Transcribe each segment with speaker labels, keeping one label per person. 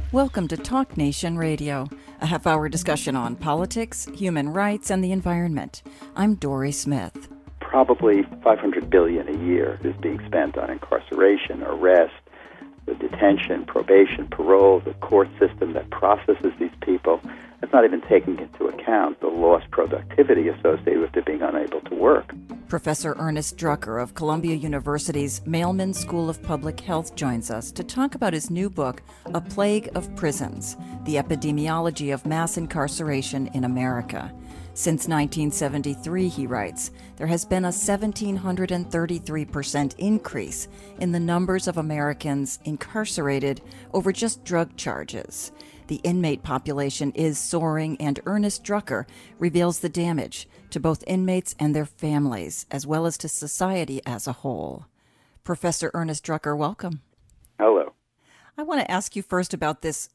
Speaker 1: Welcome to Talk Nation Radio, a half-hour discussion on politics, human rights, and the environment. I'm Dory Smith.
Speaker 2: Probably $500 billion a year is being spent on incarceration, arrest, the detention, probation, parole, the court system that processes these people. It's not even taking into account the lost productivity associated with it being unable to work.
Speaker 1: Professor Ernest Drucker of Columbia University's Mailman School of Public Health joins us to talk about his new book, A Plague of Prisons, the Epidemiology of Mass Incarceration in America. Since 1973, he writes, there has been a 1,733% increase in the numbers of Americans incarcerated over just drug charges. The inmate population is soaring, and Ernest Drucker reveals the damage to both inmates and their families, as well as to society as a whole. Professor Ernest Drucker, welcome.
Speaker 2: Hello.
Speaker 1: I want to ask you first about this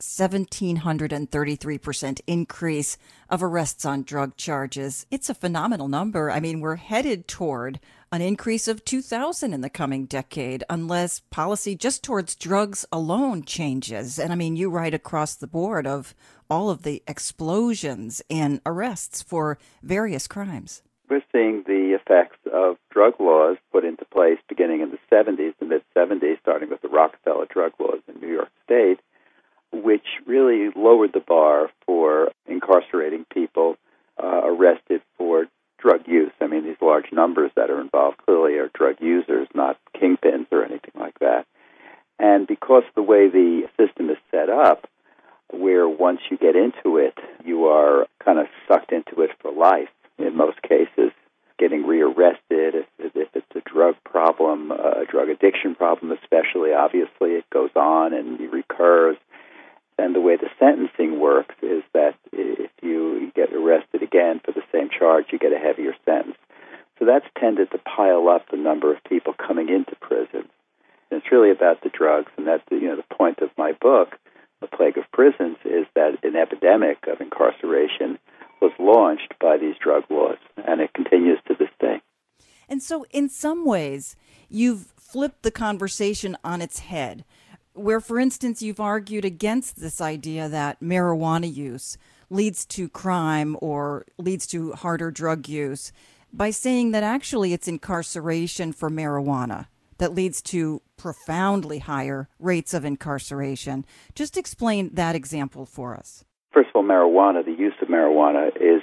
Speaker 1: 1,733% increase of arrests on drug charges. It's a phenomenal number. I mean, we're headed toward an increase of 2,000 in the coming decade, unless policy just towards drugs alone changes. And I mean, you write across the board of all of the explosions in arrests for various crimes.
Speaker 2: We're seeing the effects of drug laws put into place beginning in the 70s, the mid-70s, starting with the Rockefeller drug laws in New York State, which really lowered the bar for incarcerating people arrested for drug use. I mean, these large numbers that are involved clearly are drug users, not kingpins or anything like that. And because of the way the system is set up, where once you get into it, you are kind of sucked into it for life, in most cases, getting rearrested. If it's a drug problem, a drug addiction problem especially, obviously it goes on and it recurs. And the way the sentencing works is that if you get arrested again for the same charge, you get a heavier sentence. So that's tended to pile up the number of people coming into prison. And it's really about the drugs, and that's the point of my book, The Plague of Prisons, is that an epidemic of incarceration was launched by these drug laws, and it continues to this day.
Speaker 1: And so in some ways, you've flipped the conversation on its head, where, for instance, you've argued against this idea that marijuana use leads to crime or leads to harder drug use by saying that actually it's incarceration for marijuana that leads to profoundly higher rates of incarceration. Just explain that example for us.
Speaker 2: First of all, marijuana, the use of marijuana is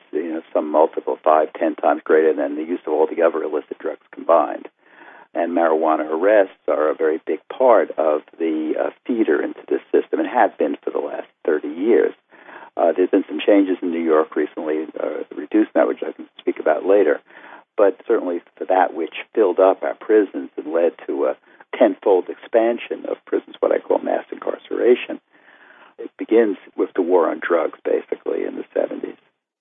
Speaker 2: some multiple, 5-10 times greater than the use of all the other illicit drugs combined. And marijuana arrests are a very big part of the feeder into this system, and have been for the last 30 years. There's been some changes in New York recently, reducing that, which I can speak about later. But certainly for that which filled up our prisons and led to a tenfold expansion of prisons, what I call mass incarceration, it begins with the war on drugs, basically, in the 70s.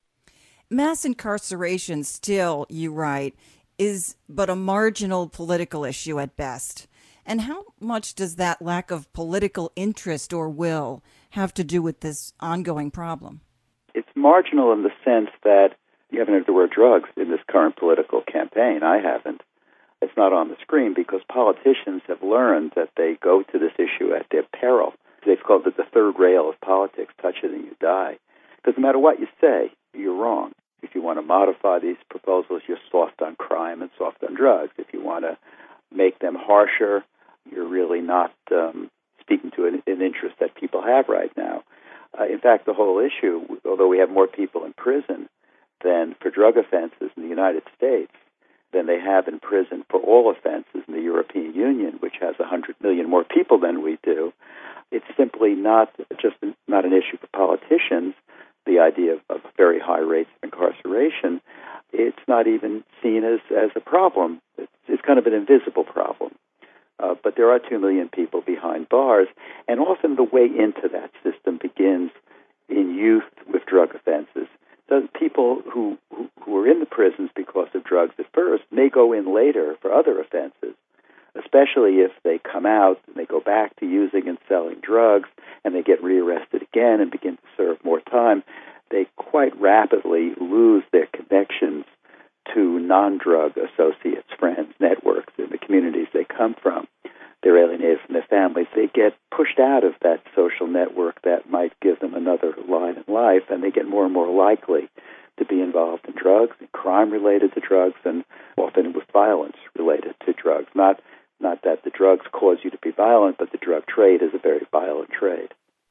Speaker 1: Mass incarceration still, you write, is but a marginal political issue at best. And how much does that lack of political interest or will have to do with this ongoing problem?
Speaker 2: It's marginal in the sense that you haven't heard the word drugs in this current political campaign. I haven't. It's not on the screen because politicians have learned that they go to this issue at their peril. They've called it the third rail of politics, touch it and you die. Because no matter what you say, you're wrong. If you want to modify these proposals, you're soft on crime and soft on drugs. If you want to make them harsher, you're really not speaking to an interest that people have right now. In fact, the whole issue, although we have more people in prison than for drug offenses in the United States, than they have in prison for all offenses in the European Union, which has 100 million more people than we do, it's simply not an issue for politicians, the idea of very high rates of incarceration. It's not even seen as a problem. It's kind of an invisible problem. But there are 2 million people behind bars, and often the way into that system begins in youth with drug offenses. So people who are in the prisons because of drugs at first may go in later for other offenses, especially if they come out and they go back to using and selling drugs and they get rearrested again and begin to serve more time. They quite rapidly lose their connections to non-drug associates, friends, networks in the communities they come from. They're alienated from their families, they get pushed out of that social network that might give them another line in life, and they get more and more likely to be involved in drugs, and crime related to drugs, and often with violence related to drugs. Not that the drugs cause you to be violent, but the drug trade is a very violent trade.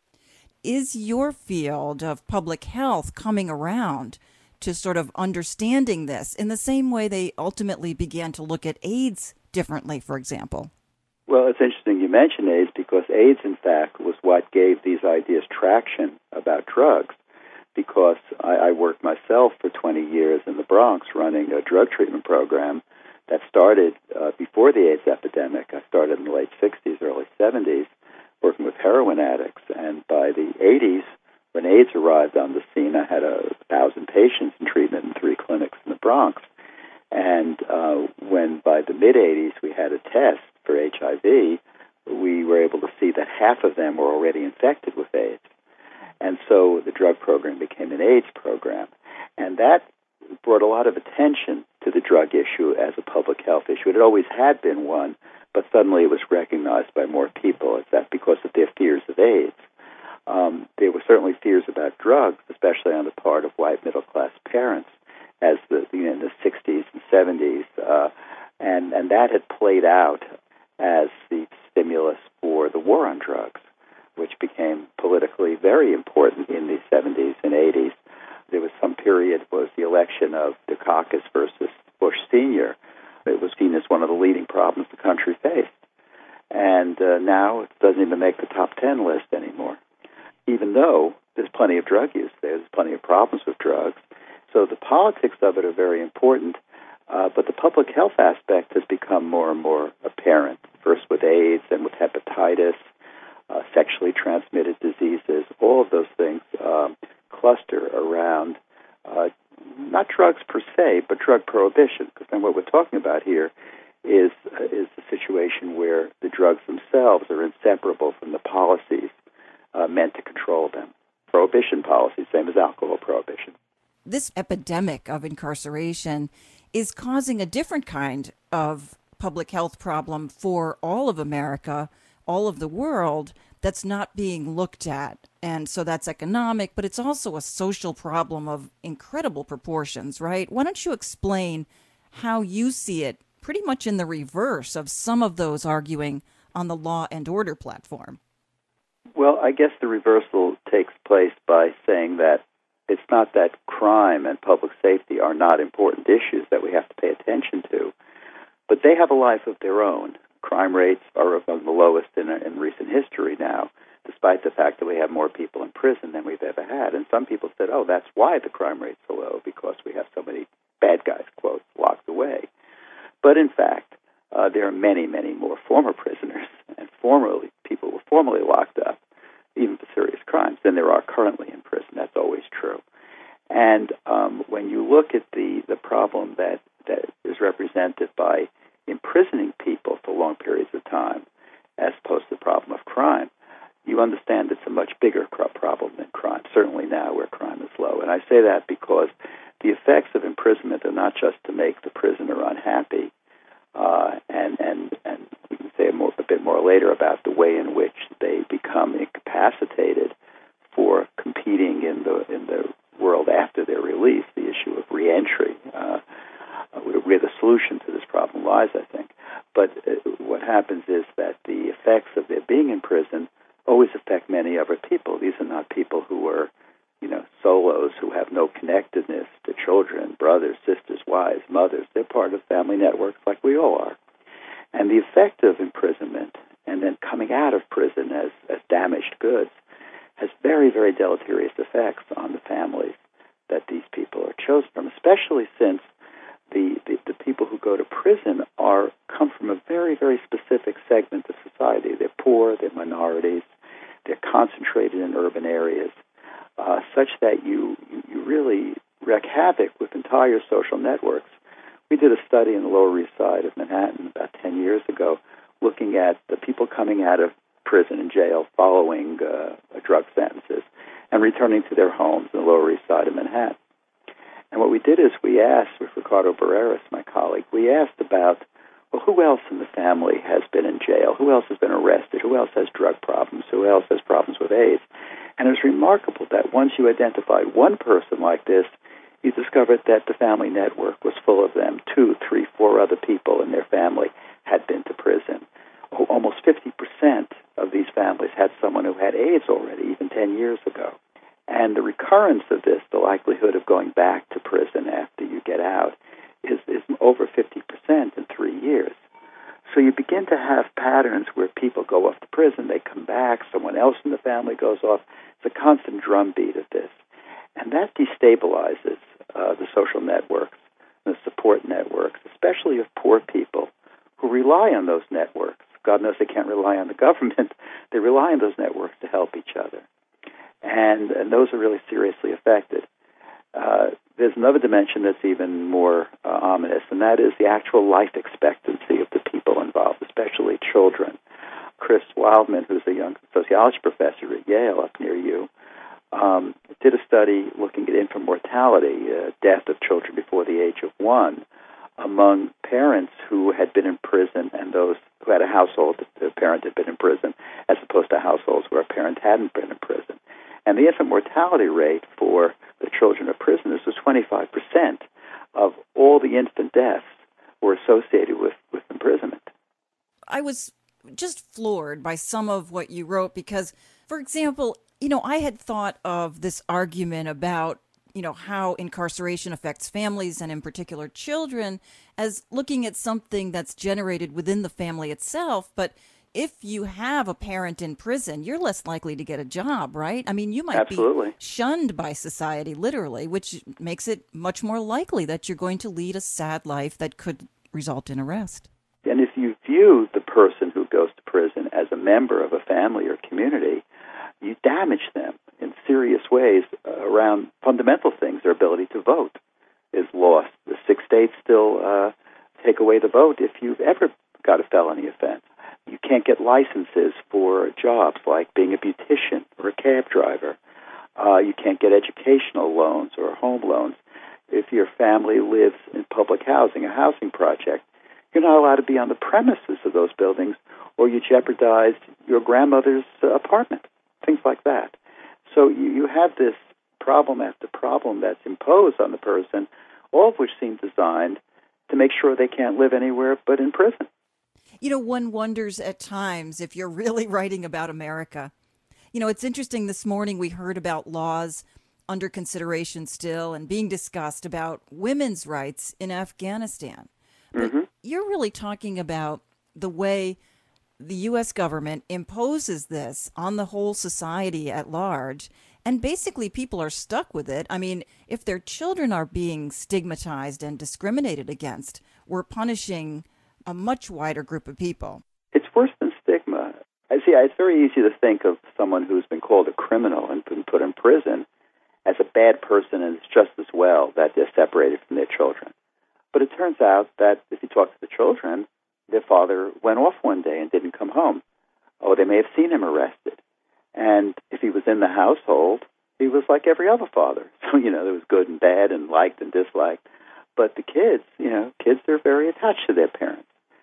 Speaker 1: Is your field of public health coming around to sort of understanding this in the same way they ultimately began to look at AIDS differently, for example?
Speaker 2: Well, it's interesting you mention AIDS, because AIDS, in fact, was what gave these ideas traction about drugs, because I worked myself for 20 years in the Bronx running a drug treatment program that started before the AIDS epidemic. I started in the late 60s, early 70s, working with heroin addicts. And by the 80s, when AIDS arrived on the scene, I had 1,000 patients in treatment in 3 clinics in the Bronx. And when by the mid-80s we had a test for HIV, we were able to see that half of them were already infected with AIDS. And so the drug program became an AIDS program. And that brought a lot of attention to the drug issue as a public health issue. It always had been one, but suddenly it was recognized by more people. It's that because of their fears of AIDS. There were certainly fears about drugs, especially on the part of white middle-class parents, as in the 60s and 70s, and that had played out as the stimulus for the war on drugs, which became politically very important in the 70s and 80s. There was some period, was the election of Dukakis versus Bush Sr. It was seen as one of the leading problems the country faced. And now it doesn't even make the top 10 list anymore, even though there's plenty of drug use there. There's plenty of problems with drugs. So the politics of it are very important, but the public health aspect has become more and more apparent, first with AIDS and with hepatitis, sexually transmitted diseases. All of those things cluster around not drugs per se, but drug prohibition. Because then what we're talking about here is a situation where the drugs themselves are inseparable from the policies meant to control them. Prohibition policies, same as alcohol prohibition.
Speaker 1: This epidemic of incarceration is causing a different kind of public health problem for all of America, all of the world, that's not being looked at. And so that's economic, but it's also a social problem of incredible proportions, right? Why don't you explain how you see it pretty much in the reverse of some of those arguing on the Law and Order platform?
Speaker 2: Well, I guess the reversal takes place by saying that it's not that crime and public safety are not important issues that we have to pay attention to, but they have a life of their own. Crime rates are among the lowest in recent history now, despite the fact that we have more people in prison than we've ever had. And some people said, oh, that's why the crime rate's so low, because we have so many bad guys, quote, locked away. But in fact, there are many, many more former prisoners and people who were formerly locked up, even for serious crimes, than there are currently in prison. That's always true. And when you look at the problem that is represented by imprisoning people for long periods of time, as opposed to the problem of crime, you understand it's a much bigger problem than crime, certainly now where crime is low. And I say that because the effects of imprisonment are not just to make the prisoner unhappy, and we can say a bit more later about the way in which they become incapacitated for competing in the world after their release, the issue of reentry, where the solution to this problem lies, I think. But what happens is that the effects of their being in prison always affect many other people. These are not people who are, solos who have no connectedness to children, brothers, sisters, wives, mothers. They're part of family networks like we all are. And the effect of imprisonment and then coming out of prison as damaged goods has very, very deleterious effects on the families that these people are chosen from, especially since the people who go to prison come from a very, very specific segment of society. They're poor, they're minorities, they're concentrated in urban areas, such that you really wreak havoc with entire social networks. We did a study in the Lower East Side of Manhattan about 10 years ago looking at the people coming out of prison and jail following drug sentences and returning to their homes in the Lower East Side of Manhattan. And what we did is we asked, with Ricardo Barreras, my colleague, we asked about, well, who else in the family has been in jail? Who else has been arrested? Who else has drug problems? Who else has problems with AIDS? And it was remarkable that once you identified one person like this, you discovered that the family network was full of them. 2, 3, 4 other people in their family had been to prison. Almost 50% of these families had someone who had AIDS already, even 10 years ago. And the recurrence of this, the likelihood of going back to prison after you get out, is over 50% in 3 years. So you begin to have patterns where people go off to prison, they come back, someone else in the family goes off. It's a constant drumbeat of this. And that destabilizes the social networks, the support networks, especially of poor people who rely on those networks. God knows they can't rely on the government. They rely on those networks to help each other. And those are really seriously affected. There's another dimension that's even more ominous, and that is the actual life expectancy of the people involved, especially children. Chris Wildman, who's a young sociology professor at Yale up near you, did a study looking at infant mortality, death of children before the age of 1, among parents who had been in prison and those who had a household that the parent had been in prison, as opposed to households where a parent hadn't been in prison. And the infant mortality rate for the children of prisoners was 25% of all the infant deaths were associated with imprisonment.
Speaker 1: I was just floored by some of what you wrote because, for example, I had thought of this argument about, how incarceration affects families and in particular children as looking at something that's generated within the family itself. But if you have a parent in prison, you're less likely to get a job, right? I mean, you might
Speaker 2: Absolutely.
Speaker 1: be shunned by society, literally, which makes it much more likely that you're going to lead a sad life that could result in arrest.
Speaker 2: And if you view the person who goes to prison as a member of a family or community, you damage them in serious ways around fundamental things. Their ability to vote is lost. The 6 states still take away the vote if you've ever got a felony offense. You can't get licenses for jobs like being a beautician or a cab driver. You can't get educational loans or home loans. If your family lives in public housing, a housing project, you're not allowed to be on the premises of those buildings, or you jeopardize your grandmother's apartment, things like that. So you have this problem after problem that's imposed on the person, all of which seem designed to make sure they can't live anywhere but in prison.
Speaker 1: One wonders at times if you're really writing about America. It's interesting, this morning we heard about laws under consideration still and being discussed about women's rights in Afghanistan. But you're really talking about the way the U.S. government imposes this on the whole society at large, and basically people are stuck with it. I mean, if their children are being stigmatized and discriminated against, we're punishing a much wider group of people.
Speaker 2: It's worse than stigma. It's very easy to think of someone who's been called a criminal and been put in prison as a bad person, and it's just as well that they're separated from their children. But it turns out that if you talk to the children, their father went off one day and didn't come home. Oh, they may have seen him arrested. And if he was in the household, he was like every other father. So, there was good and bad and liked and disliked. But the kids, kids are very attached to their parents.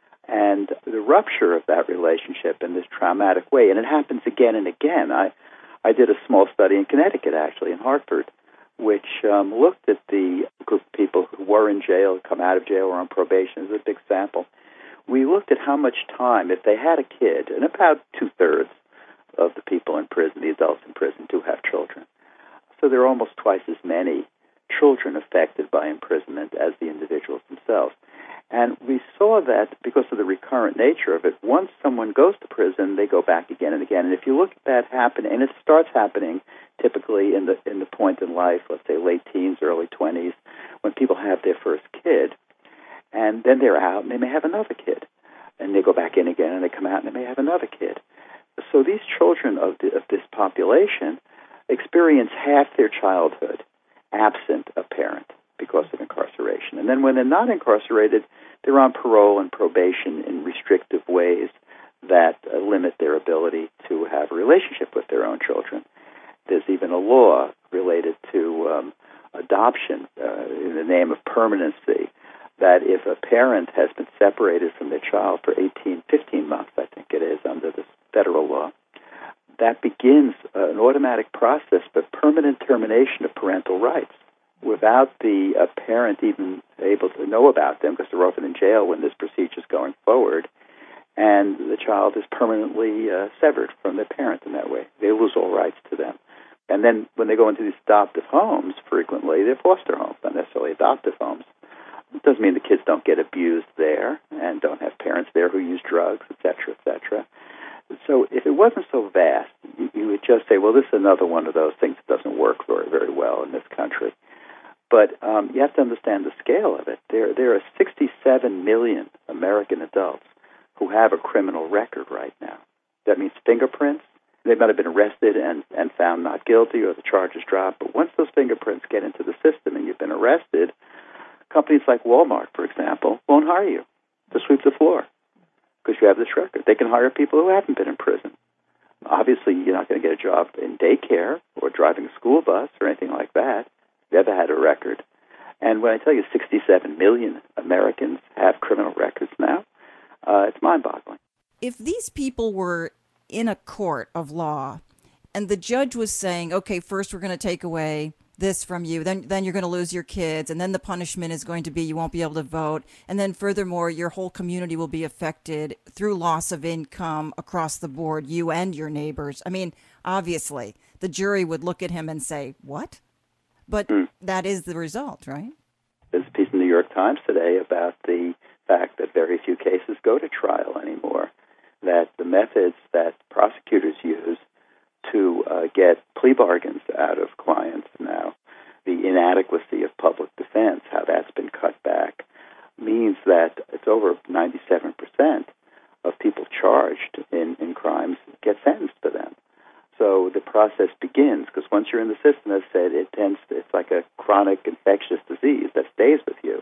Speaker 2: And the rupture of that relationship in this traumatic way, and it happens again and again. I did a small study in Connecticut, actually, in Hartford, which looked at the group of people who were in jail, come out of jail, or on probation. It was a big sample. We looked at how much time, if they had a kid, and about 2/3 of the people in prison, the adults in prison, do have children. So there are almost twice as many children affected by imprisonment as the individuals themselves. And we saw that because of the recurrent nature of it, once someone goes to prison, they go back again and again. And if you look at that happen, and it starts happening typically in the point in life, let's say late teens, early 20s, when people have their first kid, and then they're out and they may have another kid, and they go back in again and they come out and they may have another kid. So these children of this population experience half their childhood absent a parent because of incarceration. And then when they're not incarcerated, they're on parole and probation in restrictive ways that limit their ability to have a relationship with their own children. There's even a law related to adoption in the name of permanency that if a parent has been separated from their child for 15 months, I think it is, under this federal law, that begins an automatic process for permanent termination of parental rights without the parent even able to know about them, because they're often in jail when this procedure is going forward, and the child is permanently severed from their parent in that way. They lose all rights to them. And then when they go into these adoptive homes, frequently they're foster homes, not necessarily adoptive homes. It doesn't mean the kids don't get abused there and don't have parents there who use drugs, et cetera, et cetera. So if it wasn't so vast, you would just say, well, this is another one of those things that doesn't work very, very well in this country. But you have to understand the scale of it. There are 67 million American adults who have a criminal record right now. That means fingerprints. They might have been arrested and found not guilty, or the charges dropped. But once those fingerprints get into the system and you've been arrested, companies like Walmart, for example, won't hire you to sweep the floor because you have this record. They can hire people who haven't been in prison. Obviously, you're not going to get a job in daycare or driving a school bus or anything like that. You've never had a record. And when I tell you 67 million Americans have criminal records now, it's mind-boggling.
Speaker 1: If these people were in a court of law and the judge was saying, okay, first we're going to take away this from you, then you're going to lose your kids, and then the punishment is going to be you won't be able to vote, and then furthermore, your whole community will be affected through loss of income across the board, you and your neighbors. I mean, obviously, the jury would look at him and say, what? But that is the result, right?
Speaker 2: There's a piece in the New York Times today about the fact that very few cases go to trial anymore, that the methods that prosecutors use to get plea bargains out of clients now, the inadequacy of public defense, how that's been cut back, means that it's over 97% of people charged in crimes get sentenced to them. So the process begins, because once you're in the system, as I said, it's like a chronic infectious disease that stays with you.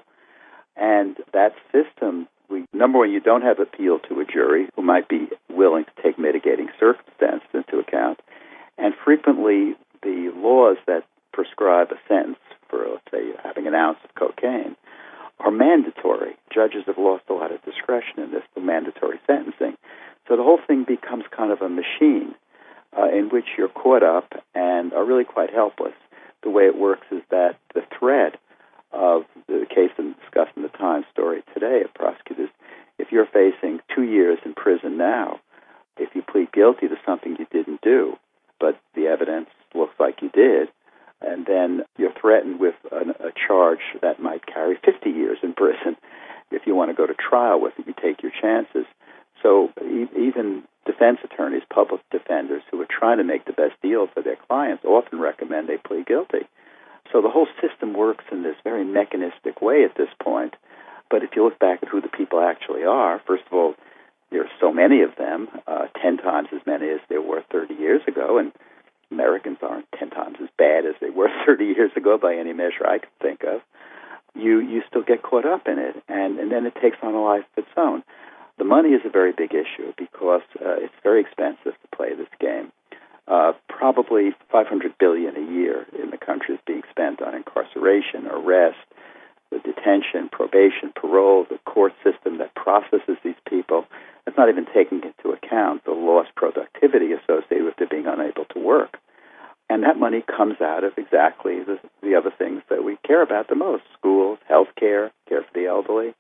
Speaker 2: And that system, number one, you don't have appeal to a jury who might be willing to take mitigating circumstances into account. And frequently, the laws that prescribe a sentence for, let's say, having an ounce of cocaine are mandatory. Judges have lost a lot of discretion in this, the mandatory sentencing. So the whole thing becomes kind of a machine in which you're caught up and are really quite helpless. The way it works is that the thread of the case discussed in the Times story today of prosecutors, if you're facing 2 years in prison now, if you plead guilty to something you didn't do, but the evidence looks like you did, and then you're threatened with a charge that might carry 50 years in prison. If you want to go to trial with it, you take your chances. So even defense attorneys, public defenders who are trying to make the best deal for their clients often recommend they plead guilty. So the whole system works in this very mechanistic way at this point. But if you look back at who the people actually are, first of all, there are so many of them, 10 times as many as there were 30 years ago, and Americans aren't 10 times as bad as they were 30 years ago by any measure I can think of. You still get caught up in it, and then it takes on a life of its own. The money is a very big issue because it's very expensive to play this game. Probably $500 billion a year in the country is being spent on incarceration, arrest, the detention, probation, parole, the court system that processes these people. It's not even taking into account the lost productivity associated with their being unable to work. And that money comes out of exactly the other things that we care about the most: schools, health care, care for the elderly.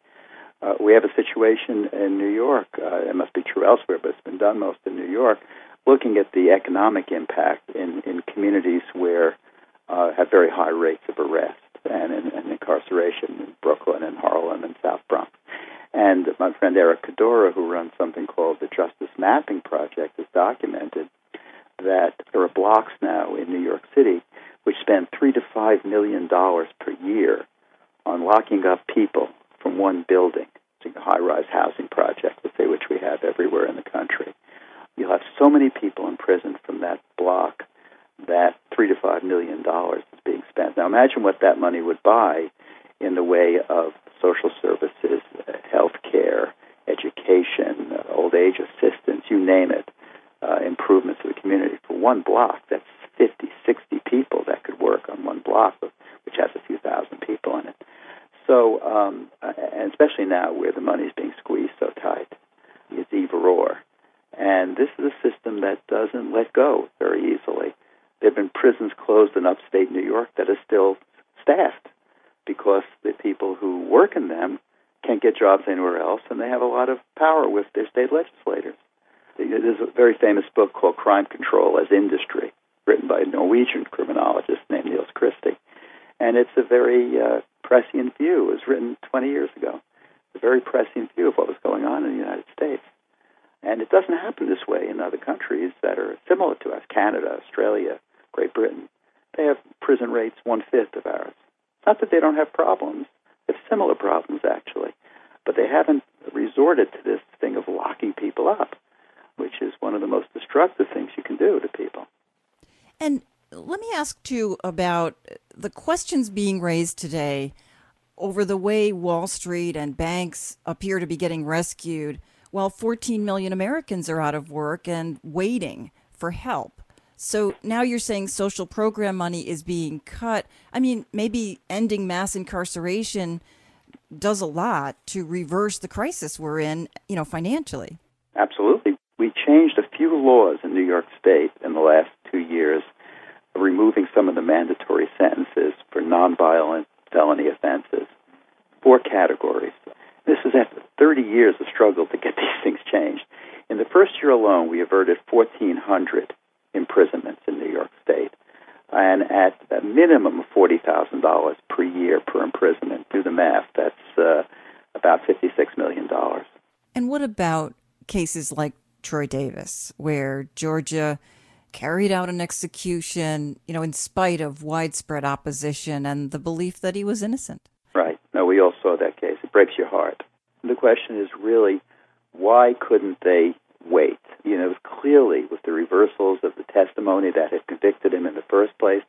Speaker 2: We have a situation in New York, it must be true elsewhere, but it's been done most in New York, looking at the economic impact in communities where have very high rates of arrest and incarceration in Brooklyn and Harlem and South Bronx. And my friend Eric Cadora, who runs something called the Justice Mapping Project, has documented that there are blocks now in New York City which spend $3 to $5 million per year on locking up people from one building. It's a high-rise housing project, let's say, which we have everywhere in the country. You'll have so many people in prison from that block that $3 to $5 million is being spent. Now imagine what that money would buy in the way of social services, health care, education, old age assistance, you name it, improvements to the community. For one block, that's 50, 60 people that could work on one block, which has a few thousand people in it. So and especially now where the money's being squeezed so tight. It's either or. And this is a system that doesn't let go very easily. There have been prisons closed in upstate New York that are still staffed because the people who work in them can't get jobs anywhere else, and they have a lot of power with their state legislators. There's a very famous book called Crime Control as Industry, written by a Norwegian criminologist named Niels Christie. And it's a very prescient view. It was written 20 years ago. It's a very prescient view of what was going on in the United States. And it doesn't happen this way in other countries that are similar to us, Canada, Australia, Great Britain. They have prison rates 1/5 of ours. It's not that they don't have problems. They have similar problems, actually. But they haven't resorted to this thing of locking people up, which is one of the most destructive things you can do to people.
Speaker 1: And let me ask, too, about the questions being raised today over the way Wall Street and banks appear to be getting rescued while 14 million Americans are out of work and waiting for help. So now you're saying social program money is being cut. I mean, maybe ending mass incarceration does a lot to reverse the crisis we're in, financially.
Speaker 2: Absolutely. We changed a few laws in New York State in the last 2 years, removing some of the mandatory sentences for nonviolent felony offenses. 4 categories. This is after 30 years of struggle to get these things changed. In the first year alone, we averted 1,400 imprisonments in New York State, and at a minimum of $40,000 per year per imprisonment. Do the math. That's about $56 million.
Speaker 1: And what about cases like Troy Davis, where Georgia carried out an execution, in spite of widespread opposition and the belief that he was innocent?
Speaker 2: Right. No, we all saw that case. It breaks your heart. The question is really, why couldn't they wait? It was clearly with the reversals of the testimony that had convicted him in the first place.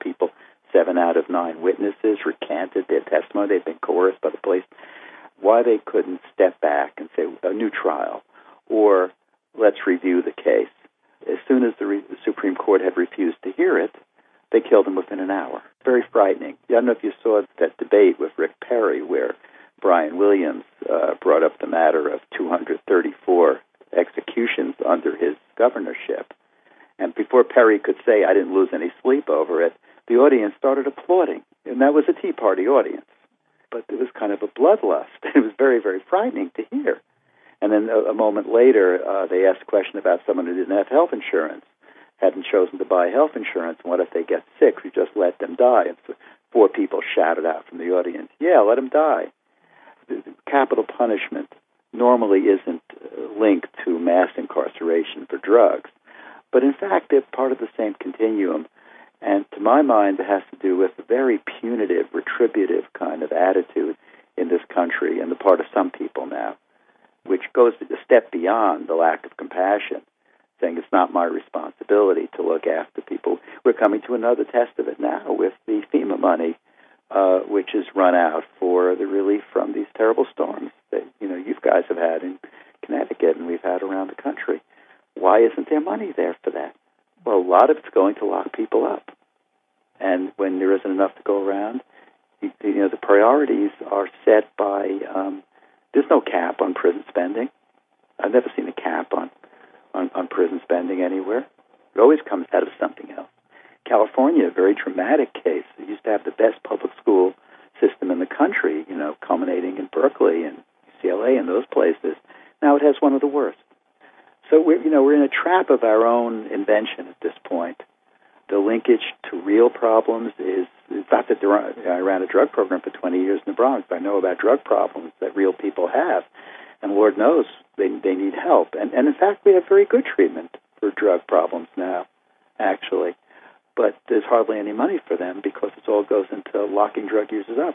Speaker 2: 7 out of 9 witnesses recanted their testimony. They'd been coerced by the police. Why they couldn't step back and say a new trial, or let's review the case. As soon as the Supreme Court had refused to hear it, they killed him within an hour. Very frightening. I don't know if you saw that debate with Rick Perry where Brian Williams brought up the matter of 234 executions under his governorship. And before Perry could say, I didn't lose any sleep over it, the audience started applauding. And that was a Tea Party audience. But it was kind of a bloodlust. It was very, very frightening to hear. And then a moment later, they asked a question about someone who didn't have health insurance, hadn't chosen to buy health insurance. And what if they get sick? We just let them die. And so 4 people shouted out from the audience, yeah, let them die. The capital punishment normally isn't linked to mass incarceration for drugs. But in fact, they're part of the same continuum. And to my mind, it has to do with a very punitive, retributive kind of attitude in this country and the part of some people now, which goes a step beyond the lack of compassion, saying it's not my responsibility to look after people. We're coming to another test of it now with the FEMA money, which is run out for the relief from these terrible storms that you guys have had in Connecticut and we've had around the country. Why isn't there money there for that? Well, a lot of it's going to lock people up. And when there isn't enough to go around, the priorities are set by, there's no cap on prison spending. I've never seen a cap on prison spending anywhere. It always comes out of something else. California, a very dramatic case. It used to have the best public school system in the country, culminating in Berkeley and UCLA and those places. Now it has one of the worst. So we're in a trap of our own invention at this point. The linkage to real problems is not that I ran a drug program for 20 years in the Bronx. I know about drug problems that real people have, and Lord knows they need help. And in fact, we have very good treatment for drug problems now, actually. But there's hardly any money for them because it all goes into locking drug users up.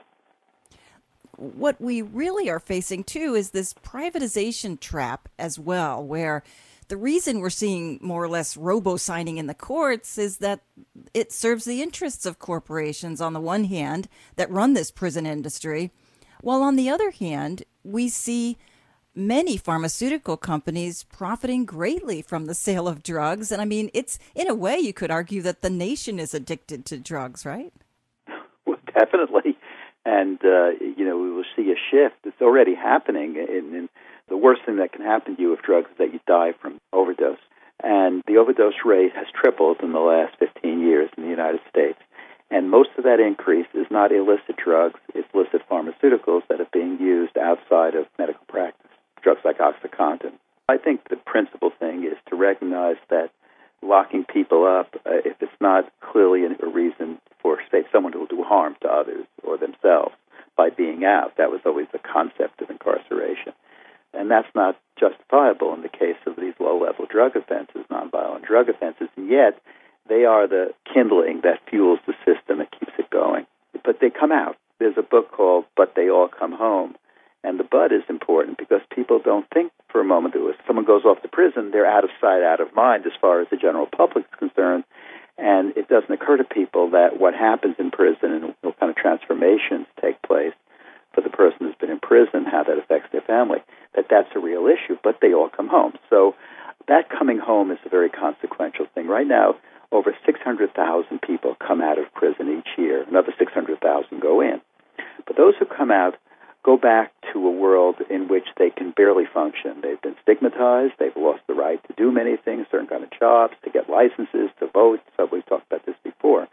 Speaker 1: What we really are facing, too, is this privatization trap as well, where the reason we're seeing more or less robo-signing in the courts is that it serves the interests of corporations, on the one hand, that run this prison industry, while on the other hand, we see many pharmaceutical companies profiting greatly from the sale of drugs. And I mean, it's, in a way, you could argue that the nation is addicted to drugs, right?
Speaker 2: Well, definitely. And, we will see a shift. It's already happening. And the worst thing that can happen to you with drugs is that you die from overdose. And the overdose rate has tripled in the last 15 years in the United States. And most of that increase is not illicit drugs, it's illicit pharmaceuticals that are being used outside of medical practice, drugs like OxyContin. I think the principal thing is to recognize that locking people up, if it's not clearly a reason for, say, someone who will do harm to others or themselves by being out, that was always the concept of incarceration. And that's not justifiable in the case of these low-level drug offenses, nonviolent drug offenses, and yet they are the kindling that fuels the system that keeps it going. But they come out. There's a book called But They All Come Home, and the but is important because people don't think for a moment that if someone goes off to prison, they're out of sight, out of mind as far as the general public is concerned, and it doesn't occur to people that what happens in prison and what kind of transformations take place for the person who's been in prison, how that affects their family, that's a real issue, but they all come home. So that coming home is a very consequential thing. Right now, over 600,000 people come out of prison each year. Another 600,000 go in. But those who come out go back to a world in which they can barely function. They've been stigmatized. They've lost the right to do many things, certain kind of jobs, to get licenses, to vote. So we've talked about this before.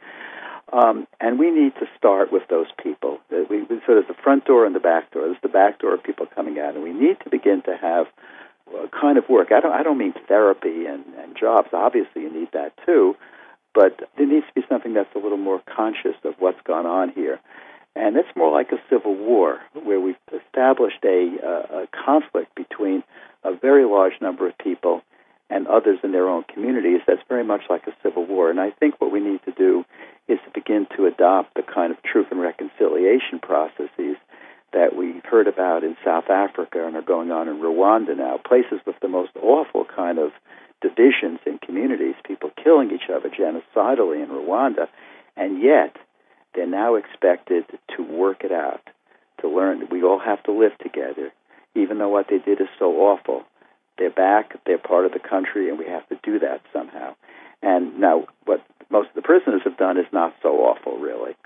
Speaker 2: And we need to start with those people. So there's the front door and the back door. There's the back door of people coming out. And we need to begin to have kind of work. I don't mean therapy and jobs. Obviously, you need that too. But there needs to be something that's a little more conscious of what's gone on here. And it's more like a civil war, where we've established a conflict between a very large number of people and others in their own communities. That's very much like a civil war. And I think what we need to do is to begin to adopt the kind of truth and reconciliation processes that we've heard about in South Africa and are going on in Rwanda now, places with the most awful kind of divisions in communities, people killing each other genocidally in Rwanda, and yet they're now expected to work it out, to learn that we all have to live together, even though what they did is so awful. They're back, they're part of the country, and we have to do that somehow. And now what most of the prisoners have done is not so awful, really.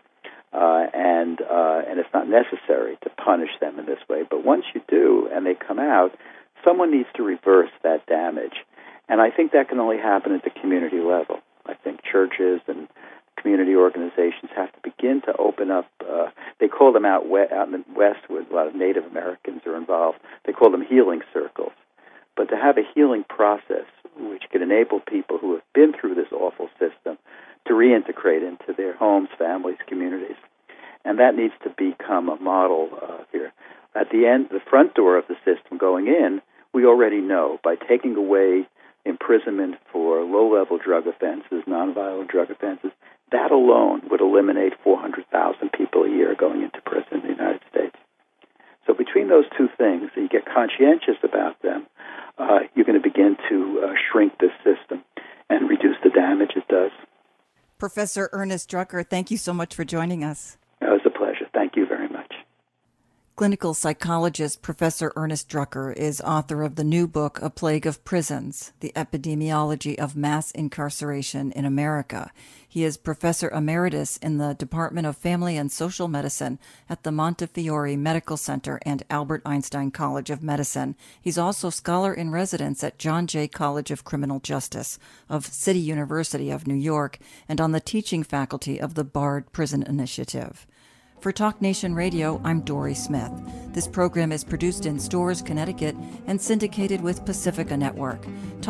Speaker 2: And it's not necessary to punish them in this way. But once you do, and they come out, someone needs to reverse that damage. And I think that can only happen at the community level. I think churches and community organizations have to begin to open up. They call them out in the West, where a lot of Native Americans are involved. They call them healing circles. But to have a healing process which can enable people who have been through this awful system to reintegrate into their homes, families, communities. And that needs to become a model here. At the end, the front door of the system going in, we already know by taking away imprisonment for low-level drug offenses, nonviolent drug offenses, that alone would eliminate 400,000 people a year going into prison in the United States. So between those two things, you get conscientious about them, you're going to begin to shrink this system and reduce the damage it does.
Speaker 1: Professor Ernest Drucker, thank you so much for joining us.
Speaker 2: It was a pleasure. Thank you very much.
Speaker 1: Clinical psychologist Professor Ernest Drucker is author of the new book, A Plague of Prisons, The Epidemiology of Mass Incarceration in America. He is Professor Emeritus in the Department of Family and Social Medicine at the Montefiore Medical Center and Albert Einstein College of Medicine. He's also Scholar in Residence at John Jay College of Criminal Justice of City University of New York and on the teaching faculty of the Bard Prison Initiative. For Talk Nation Radio, I'm Dory Smith. This program is produced in Storrs, Connecticut, and syndicated with Pacifica Network.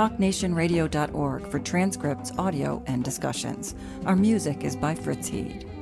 Speaker 1: TalkNationRadio.org for transcripts, audio, and discussions. Our music is by Fritz Heed.